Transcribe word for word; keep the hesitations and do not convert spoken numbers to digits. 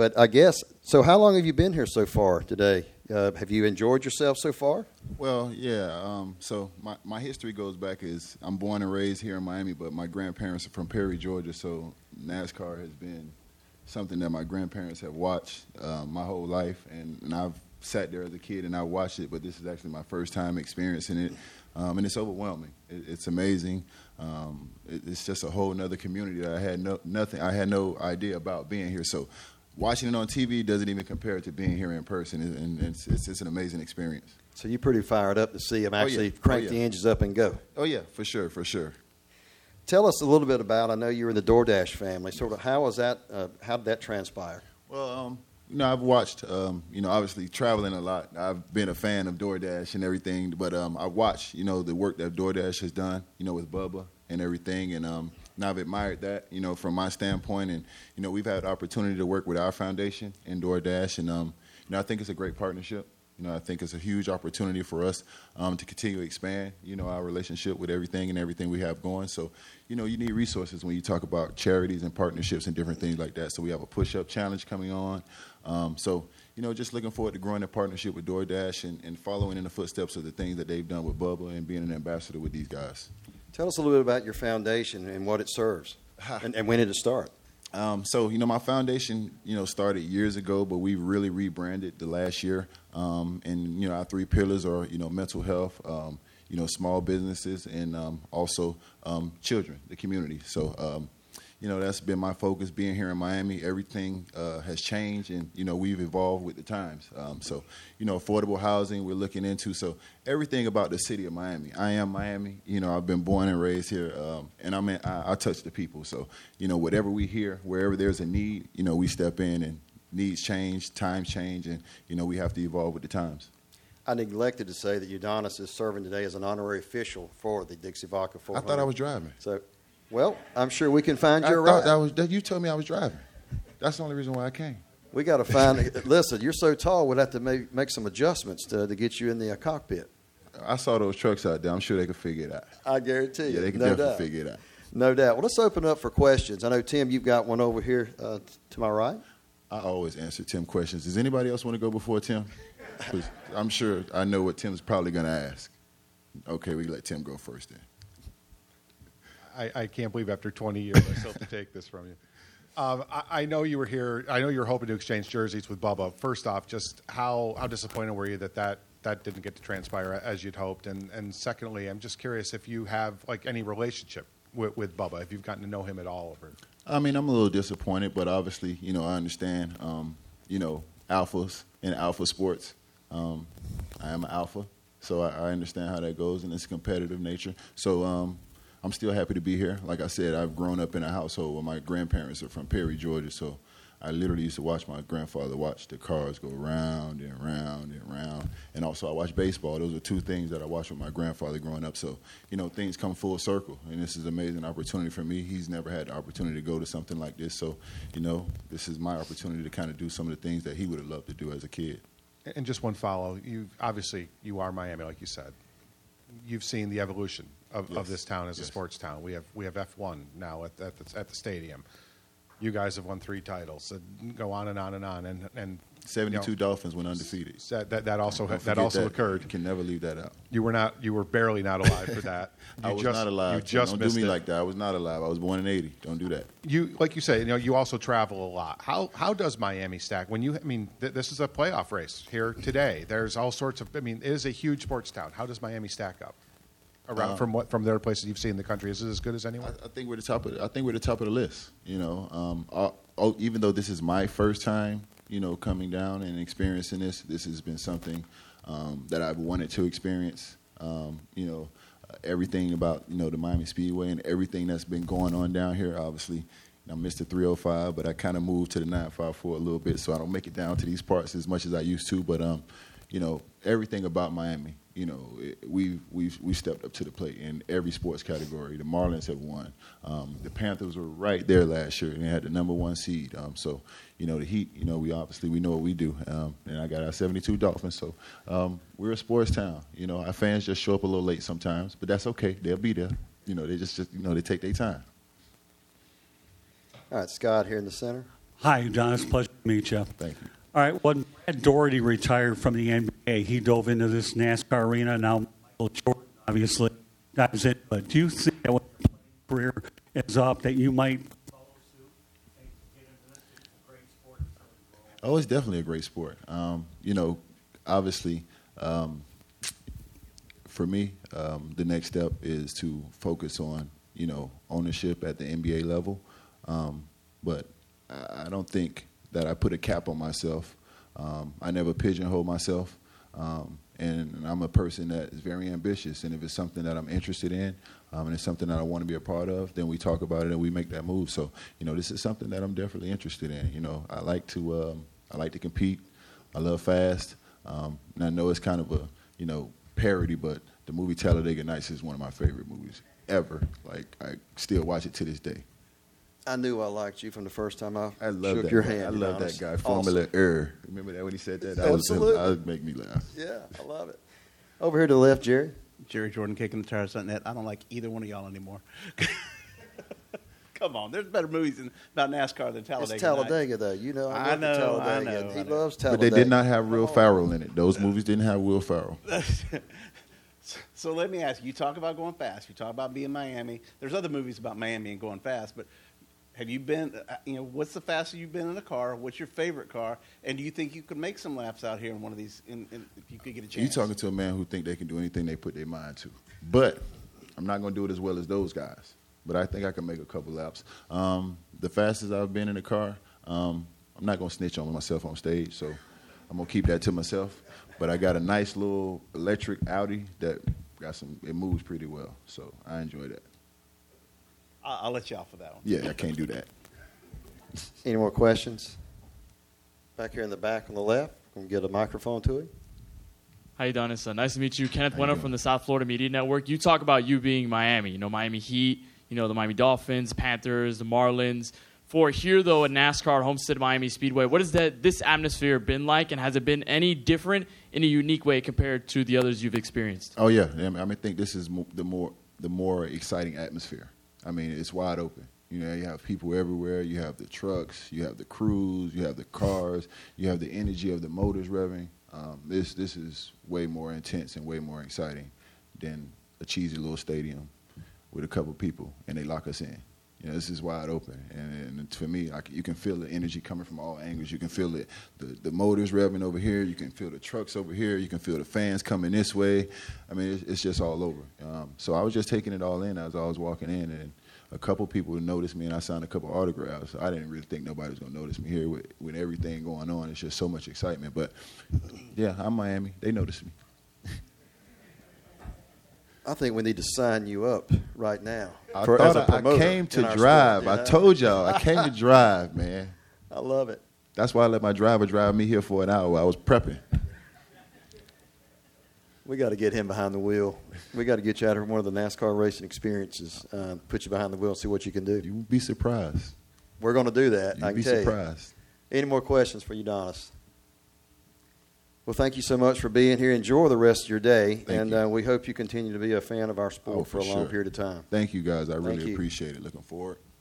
but I guess, so how long have you been here so far today? Uh, have you enjoyed yourself so far? Well, yeah. Um, so my, my history goes back is I'm born and raised here in Miami, but my grandparents are from Perry, Georgia, so NASCAR has been something that my grandparents have watched um, my whole life, and, and I've sat there as a kid and I watched it, but this is actually my first time experiencing it, um, and it's overwhelming. It, it's amazing. Um, it, it's just a whole nother community that I had no nothing. I had no idea about being here. So watching it on T V doesn't even compare to being here in person, and it's, it's, it's an amazing experience. So you're pretty fired up to see them actually oh, yeah. crank oh, yeah. the engines up and go. Oh, yeah, for sure, for sure. Tell us a little bit about, I know you're in the DoorDash family, sort of how was that, uh, how did that transpire? Well, um, you know, I've watched, um, you know, obviously traveling a lot. I've been a fan of DoorDash and everything, but um, I watched, you know, the work that DoorDash has done, you know, with Bubba and everything, and um, and I've admired that, you know, from my standpoint, and, you know, we've had the opportunity to work with our foundation in DoorDash, and, um, you know, I think it's a great partnership. You know, I think it's a huge opportunity for us um, to continue to expand, you know, our relationship with everything and everything we have going. So, you know, you need resources when you talk about charities and partnerships and different things like that. So we have a push-up challenge coming on. Um, so, you know, just looking forward to growing that partnership with DoorDash and, and following in the footsteps of the things that they've done with Bubba and being an ambassador with these guys. Tell us a little bit about your foundation and what it serves and, and when did it start? Um, so, you know, my foundation, you know, started years ago, but we really rebranded the last year. Um, and, you know, our three pillars are, you know, mental health, um, you know, small businesses, and um, also um, children, the community. So, um, you know, that's been my focus being here in Miami. Everything uh, has changed, and, you know, we've evolved with the times. Um, so, you know, affordable housing we're looking into. So everything about the city of Miami. I am Miami. You know, I've been born and raised here, um, and I'm in, I, I touch the people. So, you know, whatever we hear, wherever there's a need, you know, we step in, and needs change, times change, and, you know, we have to evolve with the times. I neglected to say that Udonis is serving today as an honorary official for the Dixie Vodka four hundred. I thought I was driving. So, well, I'm sure we can find you I a thought ride. that was, that you told me I was driving. That's the only reason why I came. We got to find. Listen, you're so tall, we'd have to make, make some adjustments to to get you in the uh, cockpit. I saw those trucks out there. I'm sure they could figure it out. I guarantee you. Yeah, they can no definitely doubt. figure it out. No doubt. Well, let's open up for questions. I know, Tim, you've got one over here uh, to my right. I always answer Tim questions. Does anybody else want to go before Tim? 'Cause I'm sure I know what Tim's probably going to ask. Okay, we let Tim go first then. I, I can't believe after twenty years I still have to take this from you. Um, I, I know you were here. I know you were hoping to exchange jerseys with Bubba. First off, just how, how disappointed were you that, that that didn't get to transpire as you'd hoped? And, and secondly, I'm just curious if you have like any relationship with, with Bubba, if you've gotten to know him at all. Over. I mean, I'm a little disappointed, but obviously, you know, I understand, um, you know, alphas and alpha sports. Um, I am an alpha, so I, I understand how that goes, and it's competitive nature. So um, I'm still happy to be here. Like I said, I've grown up in a household where my grandparents are from Perry, Georgia, so I literally used to watch my grandfather watch the cars go round and round and round. And also I watched baseball. Those are two things that I watched with my grandfather growing up. So, you know, things come full circle, and this is an amazing opportunity for me. He's never had the opportunity to go to something like this. So, you know, this is my opportunity to kind of do some of the things that he would have loved to do as a kid. And just one follow. You obviously, you are Miami, like you said. You've seen the evolution of, Yes. of this town as Yes. a sports town. We have we have F one now at, at, the, at the stadium. You guys have won three titles. So go on and on and on. And, and seventy-two you know, Dolphins went undefeated. That, that, that also Don't that forget also that. occurred. You can never leave that out. You were not. You were barely not alive for that. You I was just, not alive. You just Don't missed do me it. like that. I was not alive. I was born in eighty. Don't do that. You, like you say, you know, you also travel a lot. How how does Miami stack? When you, I mean, th- this is a playoff race here today. There's all sorts of. I mean, it is a huge sports town. How does Miami stack up? Around Um, from what from the other places you've seen in the country, is it as good as anyone? I, I think we're the top of. I think we're the top of the list. You know, um, uh, oh, even though this is my first time, you know, coming down and experiencing this, this has been something um, that I've wanted to experience. Um, you know, uh, everything about you know the Miami Speedway and everything that's been going on down here. Obviously, I missed the three oh five, but I kind of moved to the nine five four a little bit, so I don't make it down to these parts as much as I used to. But um, you know, everything about Miami. You know, we we we stepped up to the plate in every sports category. The Marlins have won. Um, the Panthers were right there last year, and they had the number one seed. Um, so, you know, the Heat. You know, we obviously we know what we do. Um, and I got our seventy-two Dolphins. So um, we're a sports town. You know, our fans just show up a little late sometimes, but that's okay. They'll be there. You know, they just, just you know they take their time. All right, Scott here in the center. Hi, Udonis. Pleasure meet you. Thank you. All right, when Brad Doherty retired from the N B A, he dove into this NASCAR arena. Now, Michael Jordan obviously dives in. But do you think that when your career is up, that you might follow suit and get into this? It's a great sport. Oh, it's definitely a great sport. Um, you know, obviously, um, for me, um, the next step is to focus on, you know, ownership at the N B A level. Um, but I, I don't think that I put a cap on myself. Um, I never pigeonhole myself. Um, and, and I'm a person that is very ambitious. And if it's something that I'm interested in um, and it's something that I want to be a part of, then we talk about it and we make that move. So, you know, this is something that I'm definitely interested in. You know, I like to um, I like to compete. I love fast. Um, and I know it's kind of a, you know, parody, but the movie Talladega Nights is one of my favorite movies ever. Like, I still watch it to this day. I knew I liked you from the first time I, I love shook that your guy. hand. I to be love honest. that guy. Awesome. Formula Air. Remember that when he said that? That was Absolutely. that would make me laugh. Yeah, I love it. Over here to the left, Jerry. Jerry Jordan kicking the tires on that. I don't like either one of y'all anymore. Come on, there's better movies than, about NASCAR than Talladega. It's Talladega, though. You know, I, I love know, Talladega. I know, He I know. loves But Talladega. they did not have Will Ferrell in it. Those movies didn't have Will Ferrell. So let me ask you, you talk about going fast. You talk about being Miami. There's other movies about Miami and going fast, but have you been, uh, you know, what's the fastest you've been in a car? What's your favorite car? And do you think you could make some laps out here in one of these, in, in, if you could get a chance? You're talking to a man who think they can do anything they put their mind to. But I'm not going to do it as well as those guys. But I think I can make a couple laps. Um, the fastest I've been in a car, um, I'm not going to snitch on myself on stage, so I'm going to keep that to myself. But I got a nice little electric Audi that got some, it moves pretty well. So I enjoy that. I'll, I'll let you off for that one. Yeah, I can't do that. Any more questions? Back here in the back on the left. We'll get a microphone to him. How you doing? It's uh, nice to meet you. Kenneth How you Wenner doing? from the South Florida Media Network. You talk about you being Miami, you know, Miami Heat, you know, the Miami Dolphins, Panthers, the Marlins. For here, though, at NASCAR Homestead Miami Speedway, what has that this atmosphere been like, and has it been any different in a unique way compared to the others you've experienced? Oh, yeah. I mean, I think this is mo- the more the more exciting atmosphere. I mean, it's wide open. You know, you have people everywhere. You have the trucks. You have the crews. You have the cars. You have the energy of the motors revving. Um, this this is way more intense and way more exciting than a cheesy little stadium with a couple people and they lock us in. You know, this is wide open, and, and for me, I, you can feel the energy coming from all angles. You can feel it, the the motors revving over here. You can feel the trucks over here. You can feel the fans coming this way. I mean, it's, it's just all over. Um, so I was just taking it all in as I was walking in, and a couple people noticed me, and I signed a couple autographs. I didn't really think nobody was going to notice me here with, with everything going on. It's just so much excitement. But, yeah, I'm Miami. They noticed me. I think we need to sign you up right now. I for- thought as a I, I promoter came in to our drive. sport, you I know? told y'all. I came to drive, man. I love it. That's why I let my driver drive me here for an hour while I was prepping. We got to get him behind the wheel. We got to get you out of one of the NASCAR racing experiences. Uh, put you behind the wheel and see what you can do. You would be surprised. We're going to do that. You'd I can be tell surprised. you. Any more questions for Udonis? Well, thank you so much for being here. Enjoy the rest of your day, Thank and you. uh, we hope you continue to be a fan of our sport Oh, for for a long sure. period of time. Thank you, guys. I really you. appreciate it. Looking forward.